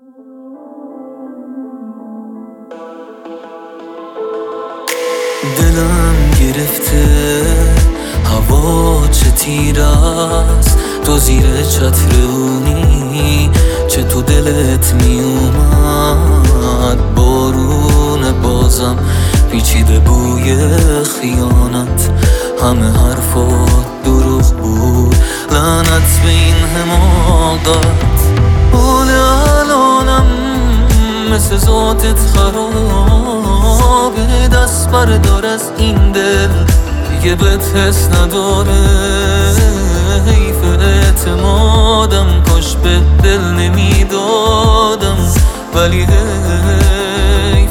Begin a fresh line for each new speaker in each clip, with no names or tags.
دلم گرفته هوا چه تیر است، تو زیر چتر اونی چه تو دلت می اومد بارون بازم پیچیده بوی خیانت، همه حرفات دروغ بود، لعنت به این حماقت. حال الانم مثل ذاتت خرابه، دست بردار از این دل دیگه بهت حس نداره. حیف اعتمادم، کاش به دل نمیدادم، ولی حیف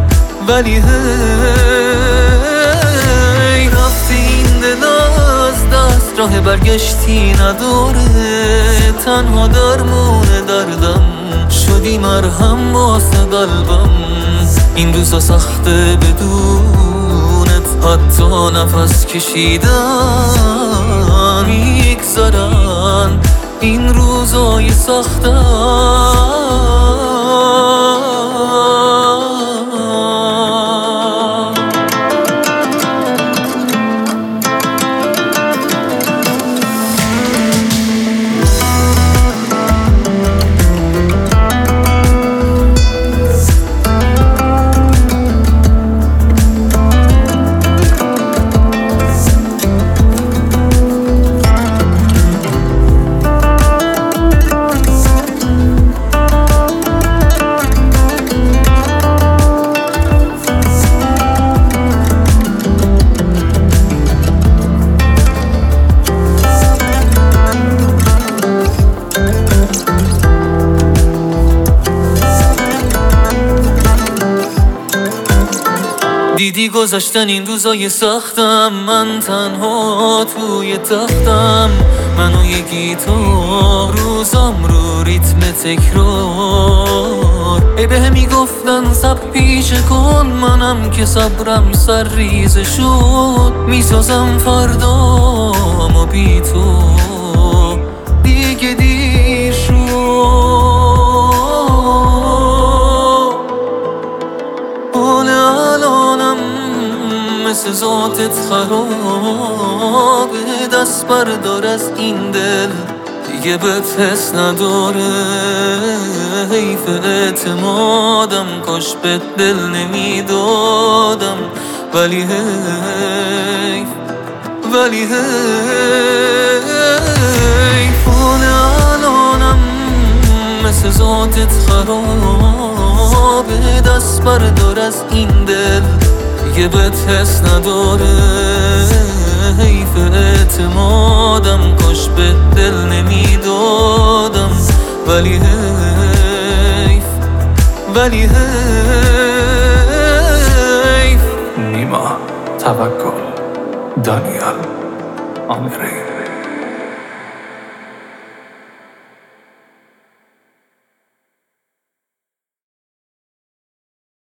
رفتی این دل از دست، راه برگشتی نداره، تنها درمون دردم شدی مرهم واسه قلبم. این روزا سخته بدونت، حتی نفس کشیدن میگذرن این روزای سختم. دیدی گذشتن این روزای سختم، من تنها توی تختم، من و یه گیتار روزام رو ریتم تکرار. ای به میگفتن صبر پیشه کن، منم که صبرم سر ریزه شد، میسازم فردامو بی تو دیگه دیر شد. مثل ذاتت خرابه، دست بردار از این دل دیگه بهت حس نداره. حیف اعتمادم، کاش به دل نمیدادم، ولی حیف حال الانم مثل ذاتت خرابه، دست بردار از این دل دیگه بهت حس نداره. حیف اعتمادم، کاش به دل نمیدادم، ولی حیف
نیما توکل دانیال آمری.